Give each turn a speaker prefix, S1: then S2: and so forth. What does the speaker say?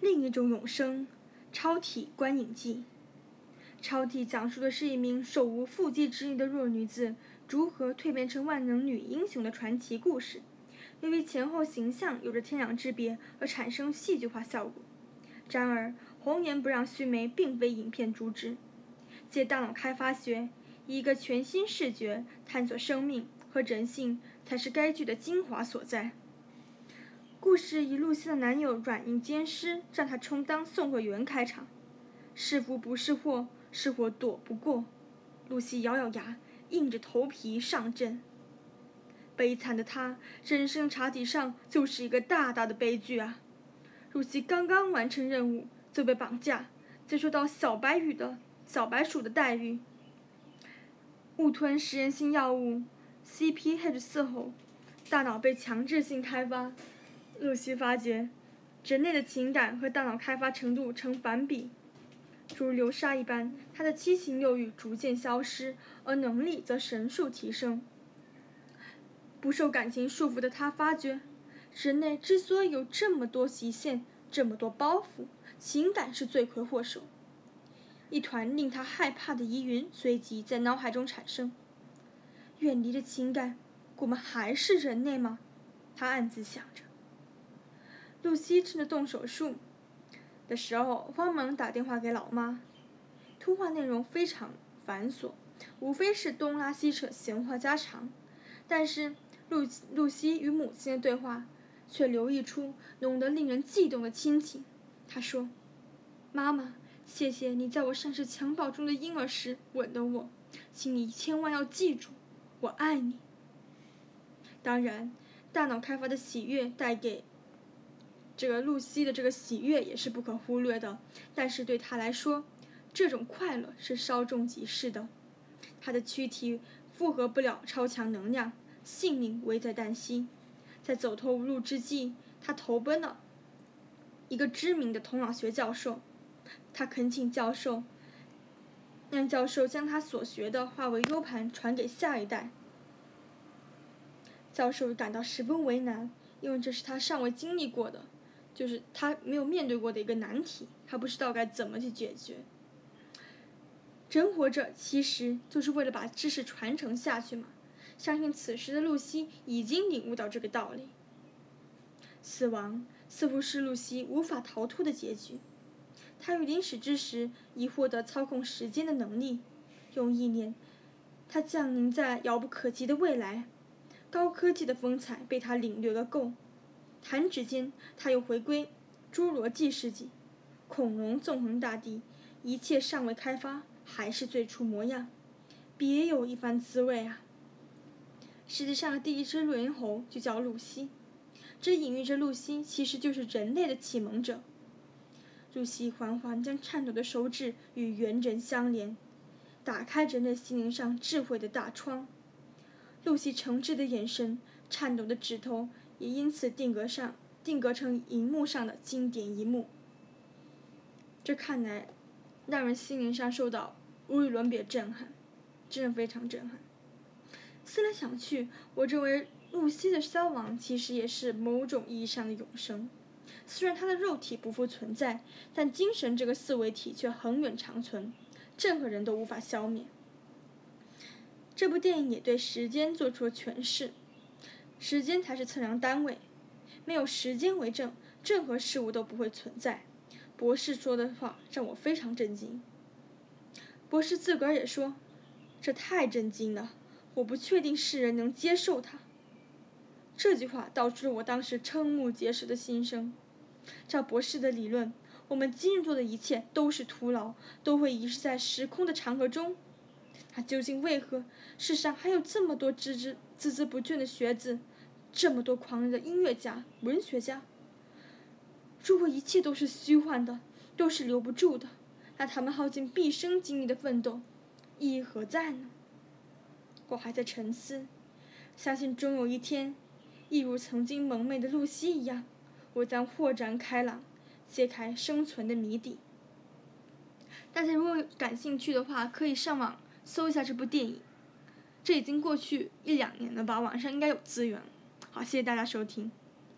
S1: 另一种永生，超体观影记。超体讲述的是一名手无缚鸡之力的弱女子如何蜕变成万能女英雄的传奇故事。由于前后形象有着天壤之别而产生戏剧化效果。然而，红颜不让须眉并非影片主旨。借大脑开发学，以一个全新视觉探索生命和人性，才是该剧的精华所在。故事以露西的男友软硬兼施，让他充当宋慧媛开场。是福不是祸，是祸躲不过。露西咬咬牙，硬着头皮上阵。悲惨的她，人生茶几上就是一个大大的悲剧啊！露西刚刚完成任务就被绑架，再说到小白鼠的待遇，误吞实验性药物 CPH4 后，大脑被强制性开发。露西发觉，人类的情感和大脑开发程度成反比，如流沙一般，她的七情六欲逐渐消失，而能力则神速提升。不受感情束缚的她发觉，人类之所以有这么多极限，这么多包袱，情感是罪魁祸首。一团令她害怕的疑云随即在脑海中产生：远离了情感，我们还是人类吗？她暗自想着。露西趁着动手术的时候，慌忙打电话给老妈。通话内容非常繁琐，无非是东拉西扯闲话家常，但是露西与母亲的对话却流溢出浓得令人悸动的亲情。她说：妈妈，谢谢你在我像是襁褓中的婴儿时吻的我，请你千万要记住，我爱你。当然，大脑开发的喜悦带给这个露西的这个喜悦也是不可忽略的，但是对她来说，这种快乐是稍纵即逝的。她的躯体负荷不了超强能量，性命危在旦夕。在走投无路之际，她投奔了一个知名的头脑学教授。她恳请教授，让教授将她所学的化为 U 盘传给下一代。教授感到十分为难，因为这是他尚未经历过的，就是他没有面对过的一个难题，他不知道该怎么去解决。人活着其实就是为了把知识传承下去嘛，相信此时的露西已经领悟到这个道理。死亡似乎是露西无法逃脱的结局。她于临死之时已获得操控时间的能力，用意念，她降临在遥不可及的未来，高科技的风采被她领略个够。弹指间，她又回归侏罗纪世纪，恐龙纵横大地，一切尚未开发，还是最初模样，别有一番滋味啊！世界上的第一只绿人猴就叫露西，这隐喻着露西其实就是人类的启蒙者。露西缓缓将颤抖的手指与猿人相连，打开人类心灵上智慧的大窗。露西诚挚的眼神，颤抖的指头也因此定格成荧幕上的经典一幕。这看来让人心灵上受到无与伦比的震撼，真的非常震撼。思来想去，我认为露西的消亡其实也是某种意义上的永生。虽然她的肉体不复存在，但精神这个四维体却恒远长存，任何人都无法消灭。这部电影也对时间做出了诠释，时间才是测量单位，没有时间为证，任何事物都不会存在。博士说的话让我非常震惊。博士自个儿也说，这太震惊了，我不确定世人能接受它。这句话道出了我当时瞠目结舌的心声。照博士的理论，我们今日做的一切都是徒劳，都会遗失在时空的长河中。那究竟为何世上还有这么多孜孜不倦的学子，这么多狂热的音乐家、文学家？如果一切都是虚幻的，都是留不住的，那他们耗尽毕生精力的奋斗，意义何在呢？我还在沉思，相信终有一天，一如曾经蒙昧的露西一样，我将豁然开朗，揭开生存的谜底。大家如果感兴趣的话，可以上网搜一下这部电影，这已经过去1-2年了吧，网上应该有资源。好，谢谢大家收听。